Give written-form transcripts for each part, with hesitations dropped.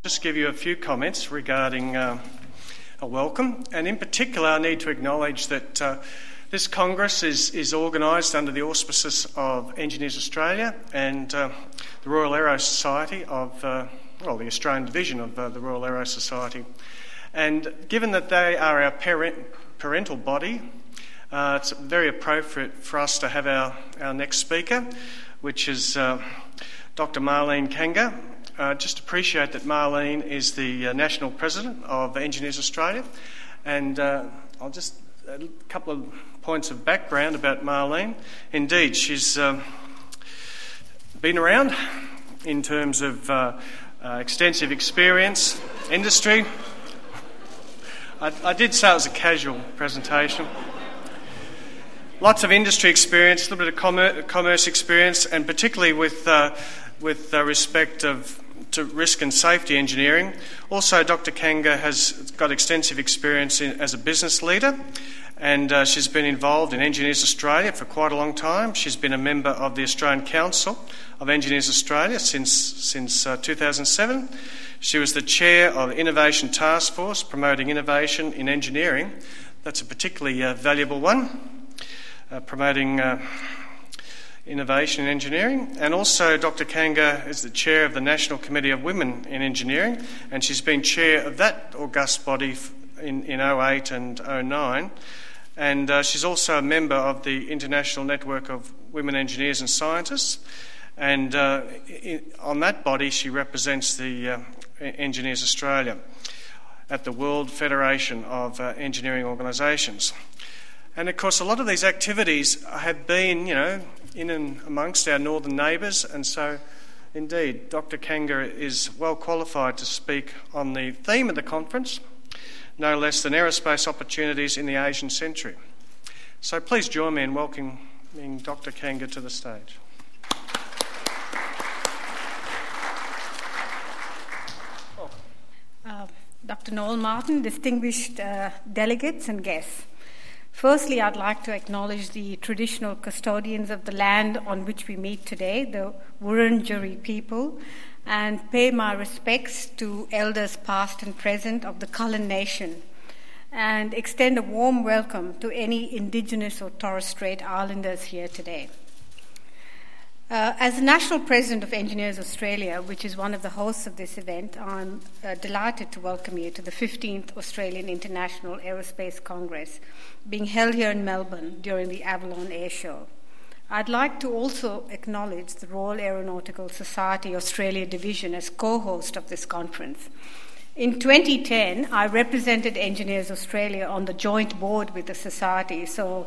Just give you a few comments regarding a welcome, and in particular I need to acknowledge that this Congress is organised under the auspices of Engineers Australia and the Royal Aero Society of, the Australian division of the Royal Aero Society. And given that they are our parental body, it's very appropriate for us to have our next speaker, which is Dr. Marlene Kanga. Just appreciate that Marlene is the National President of Engineers Australia, and I'll just a couple of points of background about Marlene. Indeed, she's been around in terms of extensive experience, industry. I did say it was a casual presentation. Lots of industry experience, a little bit of commerce experience, and particularly with respect to risk and safety engineering. Also, Dr. Kanga has got extensive experience as a business leader, and she's been involved in Engineers Australia for quite a long time. She's been a member of the Australian Council of Engineers Australia since 2007. She was the chair of the Innovation Task Force promoting innovation in engineering. That's a particularly valuable one, promoting innovation in engineering. And also Dr. Kanga is the chair of the National Committee of Women in Engineering, and she's been chair of that august body in 2008 and 2009. And she's also a member of the International Network of Women Engineers and Scientists, and on that body she represents the Engineers Australia at the World Federation of Engineering Organisations. And of course a lot of these activities have been, in and amongst our northern neighbours, and so indeed Dr. Kanga is well qualified to speak on the theme of the conference, no less than aerospace opportunities in the Asian century. So please join me in welcoming Dr. Kanga to the stage. Dr. Noel Martin, distinguished delegates and guests. Firstly, I'd like to acknowledge the traditional custodians of the land on which we meet today, the Wurundjeri people, and pay my respects to elders past and present of the Kulin Nation, and extend a warm welcome to any Indigenous or Torres Strait Islanders here today. As the National President of Engineers Australia, which is one of the hosts of this event, I'm delighted to welcome you to the 15th Australian International Aerospace Congress, being held here in Melbourne during the Avalon Air Show. I'd like to also acknowledge the Royal Aeronautical Society Australia Division as co-host of this conference. In 2010, I represented Engineers Australia on the joint board with the Society, so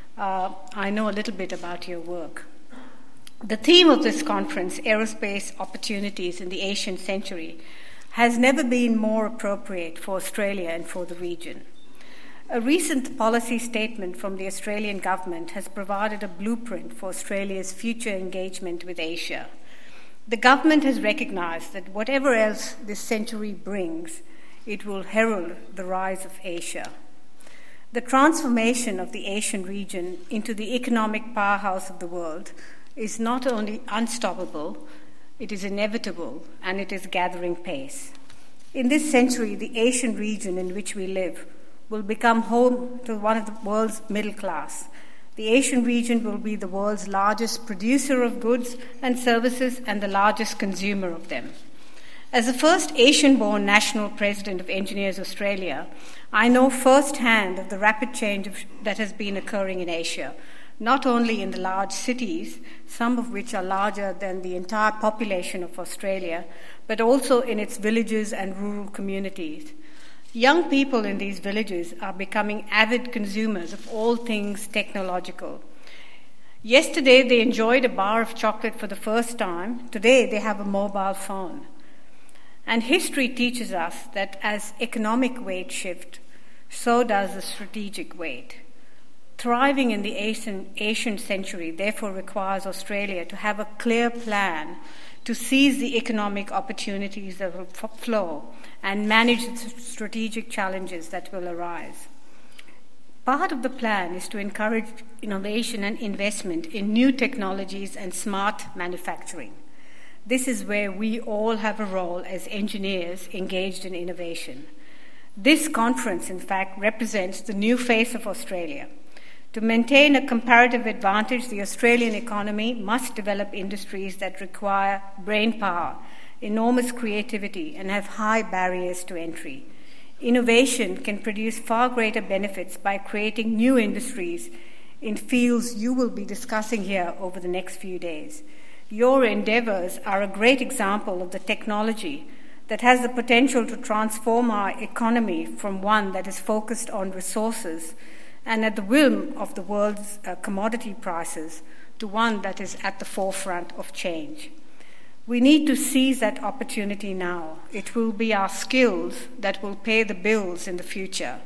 I know a little bit about your work. The theme of this conference, Aerospace Opportunities in the Asian Century, has never been more appropriate for Australia and for the region. A recent policy statement from the Australian government has provided a blueprint for Australia's future engagement with Asia. The government has recognised that whatever else this century brings, it will herald the rise of Asia. The transformation of the Asian region into the economic powerhouse of the world is not only unstoppable, it is inevitable, and it is gathering pace. In this century, the Asian region in which we live will become home to one of the world's middle class. The Asian region will be the world's largest producer of goods and services and the largest consumer of them. As the first Asian-born National President of Engineers Australia, I know firsthand of the rapid change that has been occurring in Asia, not only in the large cities, some of which are larger than the entire population of Australia, but also in its villages and rural communities. Young people in these villages are becoming avid consumers of all things technological. Yesterday, they enjoyed a bar of chocolate for the first time. Today, they have a mobile phone. And history teaches us that as economic weight shifts, so does the strategic weight. Thriving in the Asian century therefore requires Australia to have a clear plan to seize the economic opportunities that will flow and manage the strategic challenges that will arise. Part of the plan is to encourage innovation and investment in new technologies and smart manufacturing. this is where we all have a role as engineers engaged in innovation. This conference, in fact, represents the new face of Australia. To maintain a comparative advantage, the Australian economy must develop industries that require brain power, enormous creativity, and have high barriers to entry. Innovation can produce far greater benefits by creating new industries in fields you will be discussing here over the next few days. Your endeavors are a great example of the technology that has the potential to transform our economy from one that is focused on resources and at the whim of the world's commodity prices to one that is at the forefront of change. We need to seize that opportunity now. It will be our skills that will pay the bills in the future.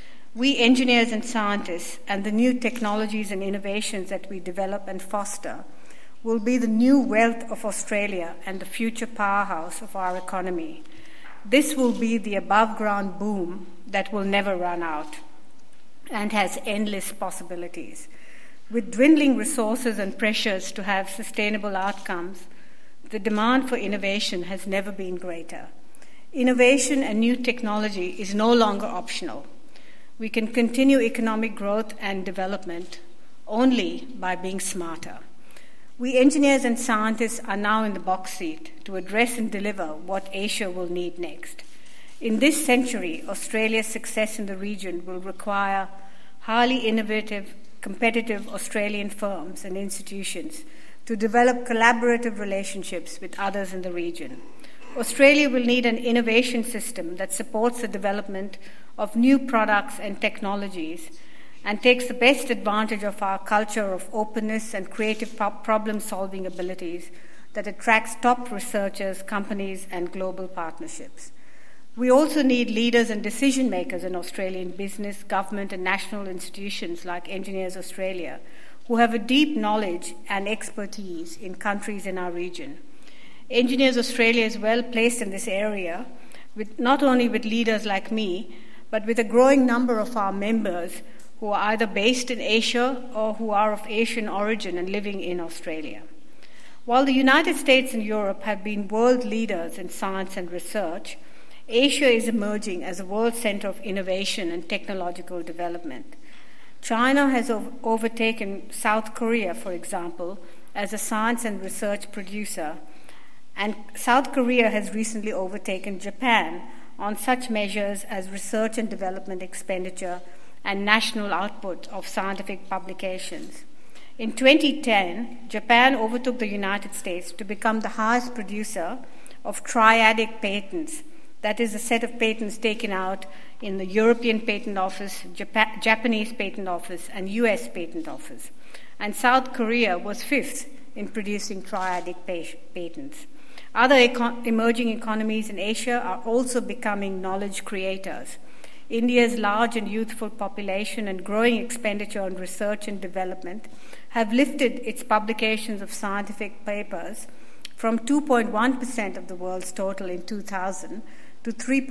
We engineers and scientists and the new technologies and innovations that we develop and foster will be the new wealth of Australia and the future powerhouse of our economy. This will be the above-ground boom that will never run out and has endless possibilities. With dwindling resources and pressures to have sustainable outcomes, the demand for innovation has never been greater. Innovation and new technology is no longer optional. We can continue economic growth and development only by being smarter. We engineers and scientists are now in the box seat to address and deliver what Asia will need next. In this century, Australia's success in the region will require highly innovative, competitive Australian firms and institutions to develop collaborative relationships with others in the region. Australia will need an innovation system that supports the development of new products and technologies and takes the best advantage of our culture of openness and creative problem-solving abilities that attracts top researchers, companies, and global partnerships. We also need leaders and decision-makers in Australian business, government, and national institutions like Engineers Australia, who have a deep knowledge and expertise in countries in our region. Engineers Australia is well placed in this area, not only with leaders like me, but with a growing number of our members who are either based in Asia or who are of Asian origin and living in Australia. While the United States and Europe have been world leaders in science and research, Asia is emerging as a world center of innovation and technological development. China has overtaken South Korea, for example, as a science and research producer, and South Korea has recently overtaken Japan on such measures as research and development expenditure and national output of scientific publications. In 2010, Japan overtook the United States to become the highest producer of triadic patents, that is, a set of patents taken out in the European Patent Office, Japanese Patent Office, and US Patent Office. And South Korea was fifth in producing triadic patents. Other emerging economies in Asia are also becoming knowledge creators. India's large and youthful population and growing expenditure on research and development have lifted its publications of scientific papers from 2.1% of the world's total in 2000 to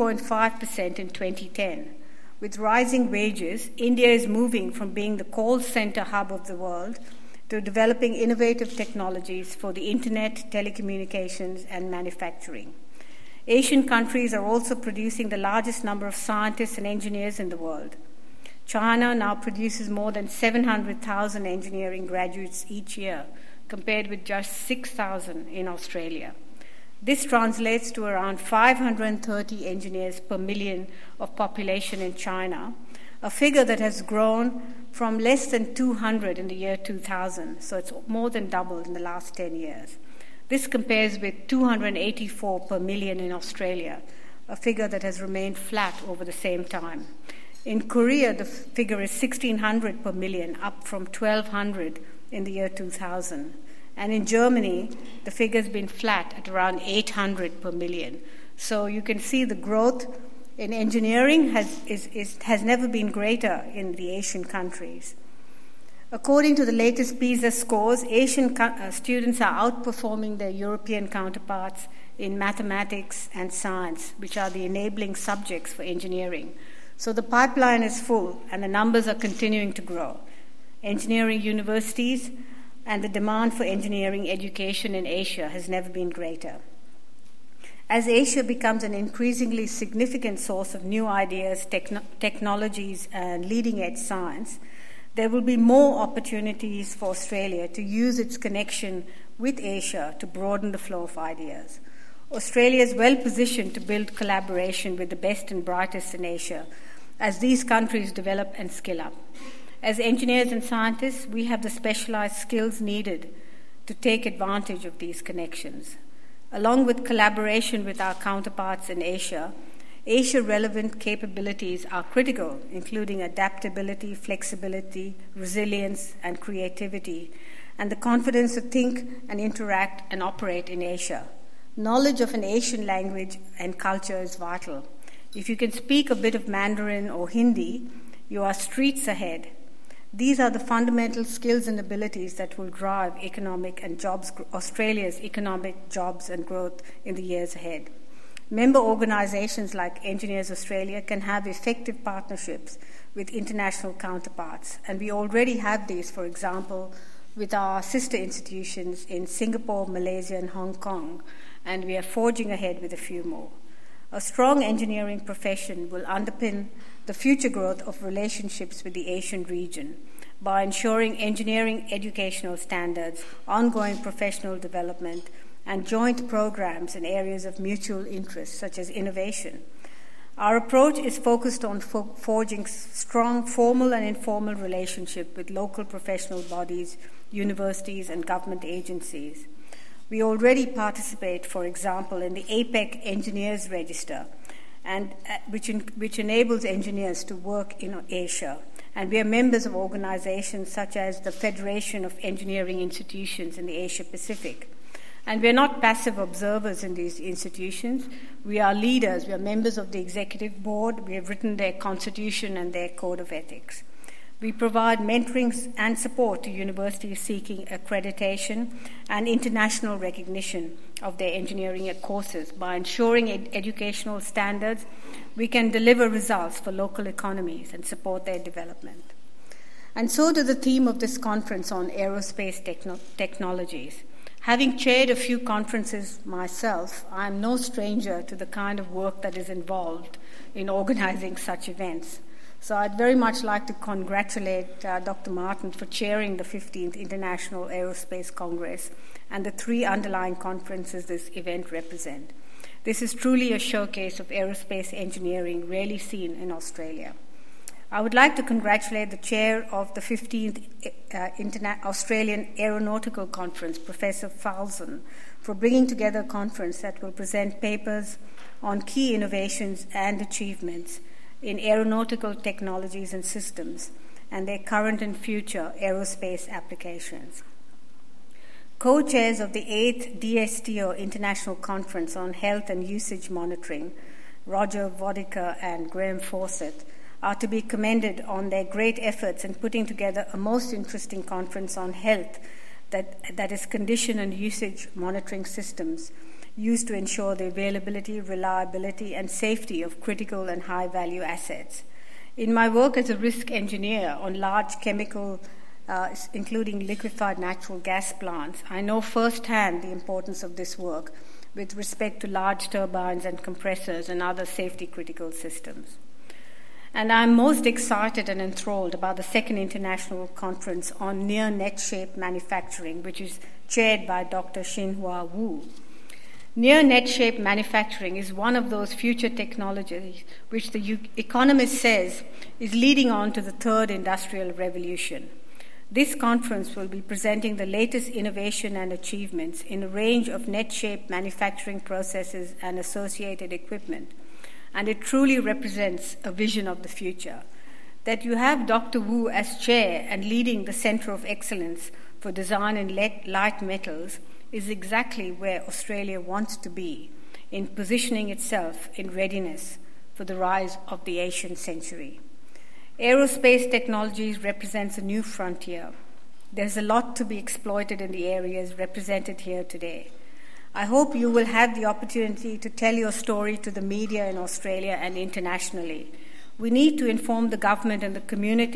3.5% in 2010. With rising wages, India is moving from being the call center hub of the world to developing innovative technologies for the internet, telecommunications, and manufacturing. Asian countries are also producing the largest number of scientists and engineers in the world. China now produces more than 700,000 engineering graduates each year, compared with just 6,000 in Australia. This translates to around 530 engineers per million of population in China, a figure that has grown from less than 200 in the year 2000, so it's more than doubled in the last 10 years. This compares with 284 per million in Australia, a figure that has remained flat over the same time. In Korea, the figure is 1,600 per million, up from 1,200 in the year 2000. And in Germany, the figure has been flat at around 800 per million. So you can see the growth in engineering has never been greater in the Asian countries. According to the latest PISA scores, Asian students are outperforming their European counterparts in mathematics and science, which are the enabling subjects for engineering. So the pipeline is full, and the numbers are continuing to grow. Engineering universities and the demand for engineering education in Asia has never been greater. As Asia becomes an increasingly significant source of new ideas, technologies, and leading-edge science, there will be more opportunities for Australia to use its connection with Asia to broaden the flow of ideas. Australia is well positioned to build collaboration with the best and brightest in Asia as these countries develop and skill up. As engineers and scientists, we have the specialized skills needed to take advantage of these connections. Along with collaboration with our counterparts in Asia, Asia-relevant capabilities are critical, including adaptability, flexibility, resilience, and creativity, and the confidence to think and interact and operate in Asia. Knowledge of an Asian language and culture is vital. If you can speak a bit of Mandarin or Hindi, you are streets ahead. These are the fundamental skills and abilities that will drive Australia's economic, jobs, and growth in the years ahead. Member organizations like Engineers Australia can have effective partnerships with international counterparts, and we already have these, for example, with our sister institutions in Singapore, Malaysia, and Hong Kong, and we are forging ahead with a few more. A strong engineering profession will underpin the future growth of relationships with the Asian region by ensuring engineering educational standards, ongoing professional development, and joint programs in areas of mutual interest, such as innovation. Our approach is focused on forging strong formal and informal relationships with local professional bodies, universities, and government agencies. We already participate, for example, in the APEC Engineers Register, and which enables engineers to work in Asia. And we are members of organizations such as the Federation of Engineering Institutions in the Asia Pacific. And we are not passive observers in these institutions. We are leaders. We are members of the executive board. We have written their constitution and their code of ethics. We provide mentoring and support to universities seeking accreditation and international recognition of their engineering courses. By ensuring educational standards, we can deliver results for local economies and support their development. And so to the theme of this conference on aerospace technologies. Having chaired a few conferences myself, I am no stranger to the kind of work that is involved in organizing such events. So I'd very much like to congratulate Dr. Martin for chairing the 15th International Aerospace Congress and the 3 underlying conferences this event represent. This is truly a showcase of aerospace engineering rarely seen in Australia. I would like to congratulate the chair of the 15th Australian Aeronautical Conference, Professor Falzon, for bringing together a conference that will present papers on key innovations and achievements in aeronautical technologies and systems and their current and future aerospace applications. Co-chairs of the 8th DSTO International Conference on Health and Usage Monitoring, Roger Vodica and Graham Fawcett, are to be commended on their great efforts in putting together a most interesting conference on health that is condition and usage monitoring systems used to ensure the availability, reliability, and safety of critical and high-value assets. In my work as a risk engineer on large chemical, including liquefied natural gas plants, I know firsthand the importance of this work with respect to large turbines and compressors and other safety-critical systems. And I'm most excited and enthralled about the second international conference on near net-shape manufacturing, which is chaired by Dr. Xinhua Wu. Near net-shape manufacturing is one of those future technologies which the Economist says is leading on to the third industrial revolution. This conference will be presenting the latest innovation and achievements in a range of net-shape manufacturing processes and associated equipment, and it truly represents a vision of the future. That you have Dr. Wu as chair and leading the Centre of Excellence for Design in Light Metals is exactly where Australia wants to be in positioning itself in readiness for the rise of the Asian century. Aerospace technologies represents a new frontier. There's a lot to be exploited in the areas represented here today. I hope you will have the opportunity to tell your story to the media in Australia and internationally. We need to inform the government and the community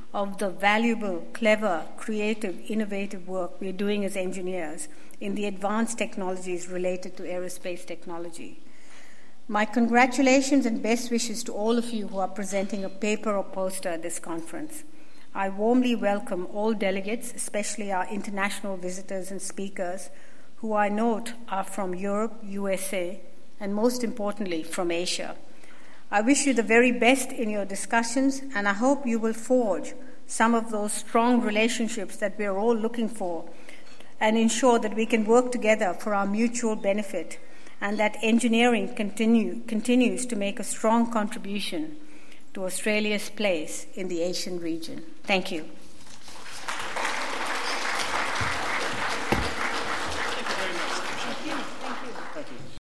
of the valuable, clever, creative, innovative work we're doing as engineers in the advanced technologies related to aerospace technology. My congratulations and best wishes to all of you who are presenting a paper or poster at this conference. I warmly welcome all delegates, especially our international visitors and speakers, who I note are from Europe, USA, and most importantly, from Asia. I wish you the very best in your discussions, and I hope you will forge some of those strong relationships that we are all looking for and ensure that we can work together for our mutual benefit and that engineering continues to make a strong contribution to Australia's place in the Asian region. Thank you.